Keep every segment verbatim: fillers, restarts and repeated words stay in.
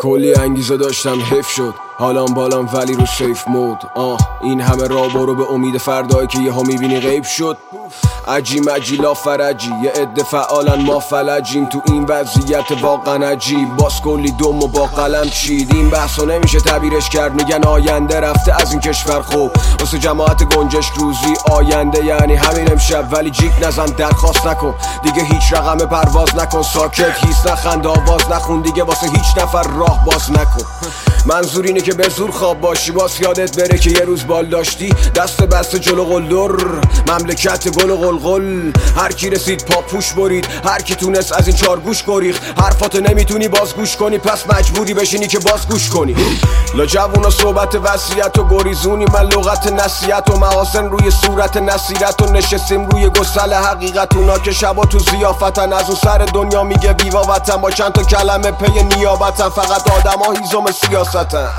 کلی انگیزه داشتم حیف شد حالام بالام ولی رو سیف مود. آه این همه راه برو به امید فردایی که یهو میبینی غیب شد. عجی مجی لا فرجی یه عده فعالن ما فلجیم تو این وضعیت واقعا عجیب. باز کلی دم و با قلم چید این بحثو نمیشه تعبیرش کرد. میگن آینده رفته از این کشور خوب واسه جماعت گنجش روزی آینده یعنی همین امشب. ولی جیک نزن درخواست نکن دیگه هیچ رقم پرواز نکن. ساکت هیس نخند آواز نخون دیگه واسه هیچ نفر راه باز نکن. منظور اینه که به زور خواب باشی باز یادت بره که یه روز بال داشتی دست بسته جلو قلدر مملکت گل و قلقل. هر کی رسید پاپوش برید هر کی تونست از این چار گوش گریخ. حرفاتو نمیتونی باز گوش کنی پس مجبوری بشینی که باز گوش کنی. لا جوونا صحبت وصیت و گریزونی من لغت نصیحت و محاسن روی صورت نصیرت و نشستیم روی گسل حقیقت. اونا که شبا تو ضیافتن از اون سر دنیا میگه ویوا وطن با چند تا کلمه پی نیابتن. فقط آدما هیزم سیاستن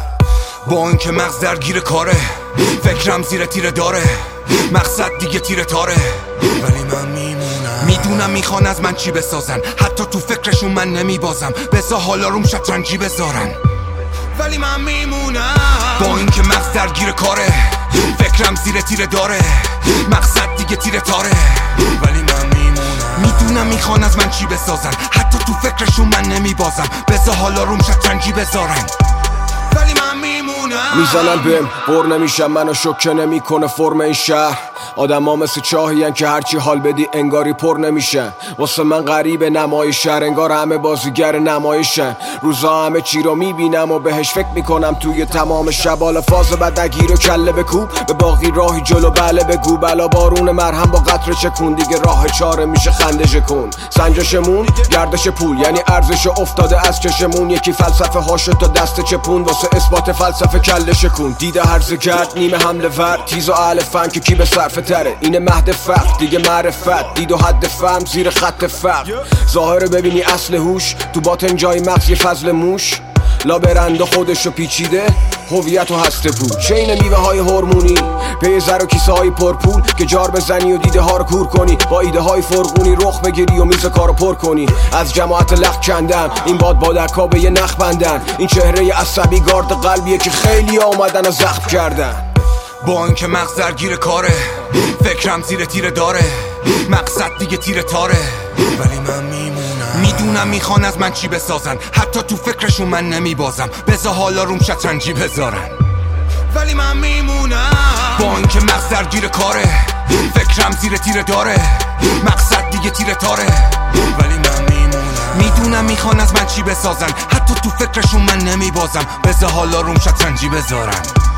با این که مغز درگیر کاره فکرم زیر تیره داره مقصد دیگه تیره تاره. ولی من میمونم میدونم میخوان از من چی بسازن حتی تو فکرشون من نمیبازم بذار حالا روم شطرنجی بذارن. ولی من میمونم با این که مغز درگیر کاره فکرم زیر تیره داره مقصد دیگه تیره تاره. ولی من میمونم میدونم میخوان از من چی بسازن حتی تو فکرشون من نمیبازم بذار حالا روم شطرنجی بذارن. ولی من میمونم میزنن بهم بر نمیشم منو شوکه نمیکنه فرم این شهر. آدم ها مثل چاهی هن که هرچی حال بدی انگاری پر نمیشن. واسه من غریب نمای شهر انگار همه بازیگر نمایشن. روزا همه چی رو میبینم و بهش فکر میکنم توی تمام شب. حالا فاز بد نگیر و کله بکوب به باقی راهی جلو بله بگو. بلا بارون مرهم با قطره چکون دیگه راه چاره میشه خنده کن. سنجشمون گردش پول یعنی ارزش افتاده از چشمون. یکی فلسفه هاشو تا دست چپون واسه اثبات فلسفه کله شکون. دیده هرزه کرد نیمه حمله ور تیز و اهل فن که کی به صرفه تره. اینه مهد فقر دیگه معرفت دید و حد فهم زیر خط فقر. ظاهره ببینی اصل هوش تو باطن جای مغز یه فضل موش. لا برنده خودشو پیچیده هویت و هسته بود. چین میوه های هورمونی پی زر و کیسه های پرپول که جار بزنی و دیده ها رو کور کنی. با ایده های فرغونی رخ بگیری و میز کارو پر کنی. از جماعت لخ کندن این باد بادرکا به یه نخ بندن. این چهره عصبی گارد قلبیه که خیلی آمدن و زخم کردن. با این که مغز درگیر کاره فکرم زیر تیره داره مقصد دیگه تیره تاره. ولی من میمونم میدونم میخوان از من چی بسازن حتی تو فکرشون من نمیبازم بذار حالا روم شطرنجی بذارن. ولی من میمونم با این که مغز درگیر کاره فکرم زیر تیره داره مقصد دیگه تیره تاره. ولی من میمونم میدونم میخوان از من چی بسازن حتی تو فکرشون من نمیبازم بذار حالا روم شطرنجی بذارن.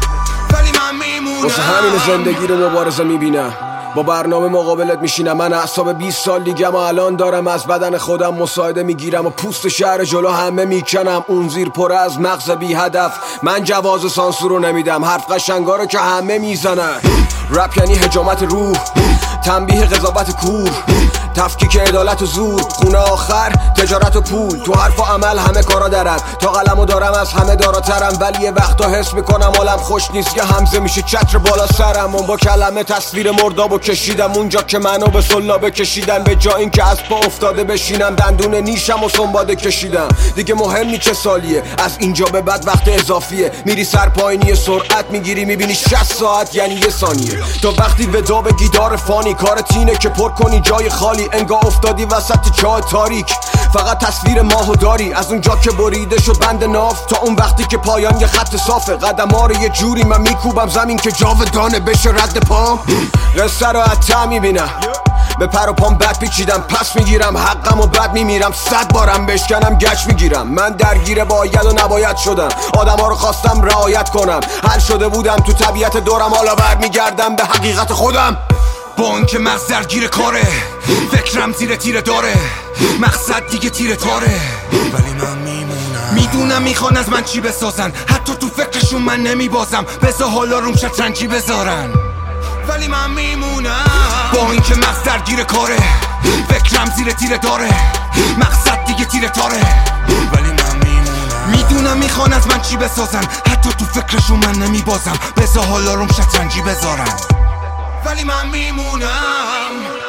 ولی من میمونم واسه همین زندگی رو مبارزه میبینم با برنامه مقابلت میشینم. من اعصاب بیست سال دیگه ما الان دارم از بدن خودم مساعده میگیرم و پوست شهر جلو همه میکنم. اون زیر پر از مغز بی هدف من جواز سانسور رو نمیدم. حرف قشنگا رو که همه میزنن. رپ یعنی حجامت روح تنبیه قضاوت کور تفکیک عدالت و زور. خونه آخر تجارت و پول تو حرف و عمل همه کارا درد. تا قلمو دارم از همه داراترم ولی یه وقتا حس میکنم حالم خوش نیست. یه همزه میشه چتر بالا سرم و با کلمه تصویر مردابو کشیدم اونجا که منو به سلابه کشیدن. به جا این که از پا افتاده بشینم دندون نیشم و سنباده کشیدم. دیگه مهم نی چه سالیه از اینجا به بعد وقت اضافیه. میری سر پایینی سرعت میگیری میبینی شصت ساعت یعنی یه ثانیه. تا وقتی ودا به گیدار فانی کارت اینه که پر کنی جای خالی انگار افتادی وسط چاه تاریک. فقط تصویر ماهو داری از اونجا که بریده شد بند ناف تا اون وقتی که پایان یه خط صافه. قدم ها رو یه جوری من میکوبم زمین که جاودانه بشه رد پام. قصه رو حتی میبینم به پر و پام بد پیچیدم پس میگیرم حقم و بد میمیرم. صد بارم بشکنم گچ میگیرم. من درگیر باید و نباید شدم آدم ها رو خواستم رعایت کنم. حل شده بودم تو طبیعت دورم حالا برمیگردم به حقیقت خودم. با این که مغز درگیر کاره فکرم زیر تیره داره مقصد دیگه تیره تاره. ولی من میمونم میدونم میخوان از من چی بسازن حتی تو فکرشون من نمیبازم بذار حالا روم شطرنجی بذارن. ولی من میمونم با این که مغز درگیر کاره فکرم زیر تیره داره مقصد دیگه تیره تاره. ولی من میمونم میدونم میخوان از من چی بسازن حتی تو فکرشون من نمیبازم بذار حالا روم شطرنجی بذارن. ولی من میمونم